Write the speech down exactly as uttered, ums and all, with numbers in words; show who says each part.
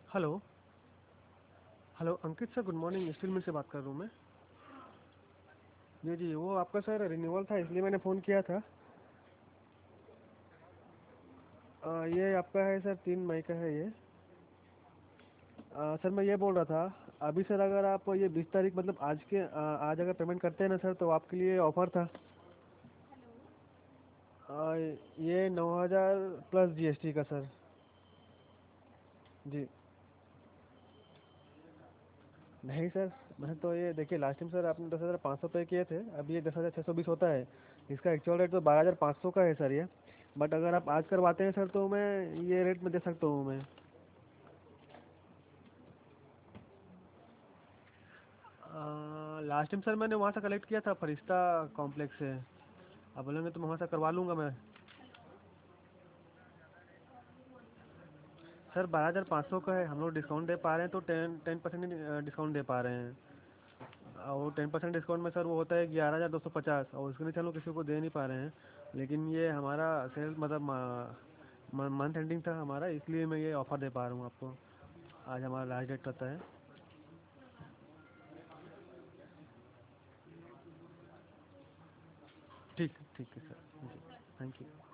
Speaker 1: Hello. Hello Ankit sir, good morning. Steel mill से बात कर रहा हूँ मैं। जी जी, वो आपका सर रिन्यूअल था, इसलिए मैंने फ़ोन किया था। आ, ये आपका है सर, तीन मई का है ये। आ, सर मैं ये बोल रहा था, अभी सर अगर आप ये बीस तारीख मतलब आज के आ, आज अगर पेमेंट करते हैं ना सर, तो आपके लिए ऑफ़र था। आ, ये नौ हज़ार प्लस जीएसटी का सर। जी। नहीं सर, मैं तो ये देखिए, लास्ट टाइम सर आपने दस हज़ार पाँच सौ पे किए थे, अब ये दस हज़ार छः सौ बीस होता है। इसका एक्चुअल रेट तो बारह हज़ार पाँच सौ का है सर ये। बट अगर आप आज करवाते हैं सर, तो मैं ये रेट में दे सकता हूँ मैं। लास्ट टाइम सर मैंने वहाँ से कलेक्ट किया था, फरिश्ता कॉम्प्लेक्स से। आप बोलेंगे तो मैं वहाँ से करवा लूँगा मैं। सर बारह हज़ार पाँच सौ का है, हम लोग डिस्काउंट दे पा रहे हैं तो टेन टेन परसेंट डिस्काउंट दे पा रहे हैं। और वो टेन परसेंट डिस्काउंट में सर वो होता है ग्यारह हज़ार दो सौ पचास, और उसके नीचे हम लोग किसी को दे नहीं पा रहे हैं। लेकिन ये हमारा सेल मतलब मंथ एंडिंग था हमारा, इसलिए मैं ये ऑफ़र दे पा रहा हूँ आपको। आज हमारा लास्ट डेट रहता है। ठीक ठीक है सर। Ji, thank you.